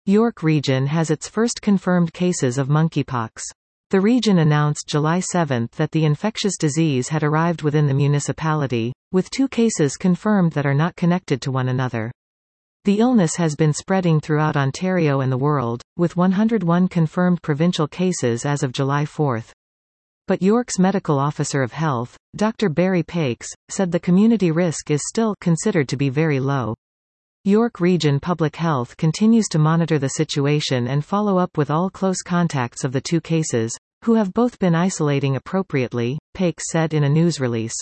York Region has its first confirmed cases of monkeypox. The region announced July 7 that the infectious disease had arrived within the municipality, with 2 cases confirmed that are not connected to one another. The illness has been spreading throughout Ontario and the world, with 101 confirmed provincial cases as of July 4. But York's Medical Officer of Health, Dr. Barry Pakes, said the community risk is still considered to be very low. York Region Public Health continues to monitor the situation and follow up with all close contacts of the 2 cases, who have both been isolating appropriately, Pakes said in a news release.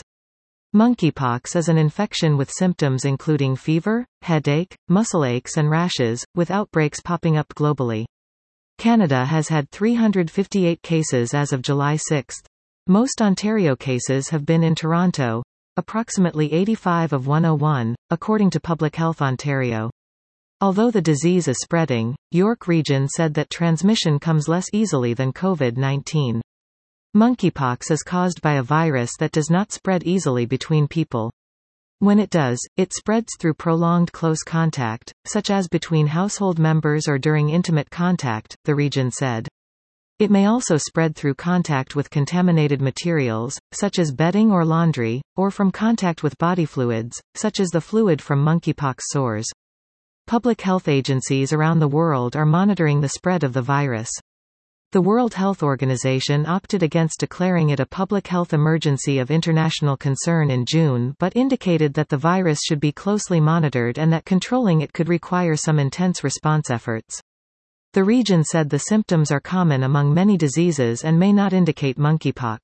Monkeypox is an infection with symptoms including fever, headache, muscle aches and rashes, with outbreaks popping up globally. Canada has had 358 cases as of July 6. Most Ontario cases have been in Toronto, approximately 85 of 101, according to Public Health Ontario. Although the disease is spreading, York Region said that transmission comes less easily than COVID-19. Monkeypox is caused by a virus that does not spread easily between people. When it does, it spreads through prolonged close contact, such as between household members or during intimate contact, the region said. It may also spread through contact with contaminated materials, such as bedding or laundry, or from contact with body fluids, such as the fluid from monkeypox sores. Public health agencies around the world are monitoring the spread of the virus. The World Health Organization opted against declaring it a public health emergency of international concern in June but indicated that the virus should be closely monitored and that controlling it could require some intense response efforts. The region said the symptoms are common among many diseases and may not indicate monkeypox.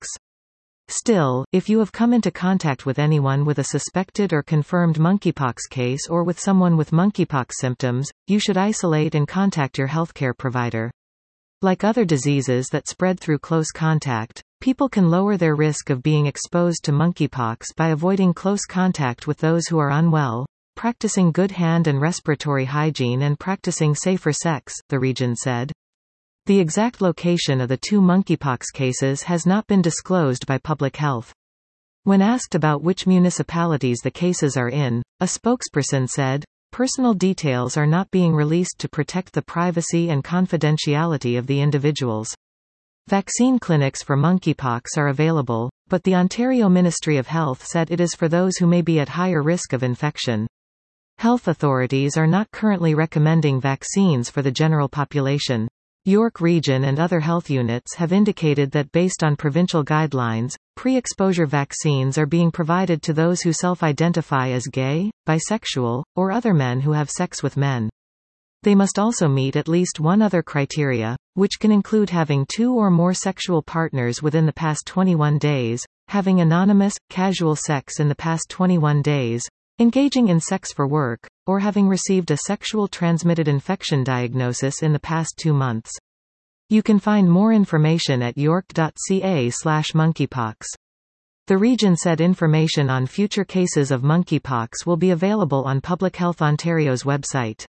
Still, if you have come into contact with anyone with a suspected or confirmed monkeypox case or with someone with monkeypox symptoms, you should isolate and contact your healthcare provider. Like other diseases that spread through close contact, people can lower their risk of being exposed to monkeypox by avoiding close contact with those who are unwell, practicing good hand and respiratory hygiene and practicing safer sex, the region said. The exact location of the 2 monkeypox cases has not been disclosed by Public Health. When asked about which municipalities the cases are in, a spokesperson said, "Personal details are not being released to protect the privacy and confidentiality of the individuals." Vaccine clinics for monkeypox are available, but the Ontario Ministry of Health said it is for those who may be at higher risk of infection. Health authorities are not currently recommending vaccines for the general population. York Region and other health units have indicated that based on provincial guidelines, pre-exposure vaccines are being provided to those who self-identify as gay, bisexual, or other men who have sex with men. They must also meet at least one other criteria, which can include having 2 or more sexual partners within the past 21 days, having anonymous, casual sex in the past 21 days, engaging in sex for work, or having received a sexual transmitted infection diagnosis in the past 2 months. You can find more information at york.ca/monkeypox. The region said information on future cases of monkeypox will be available on Public Health Ontario's website.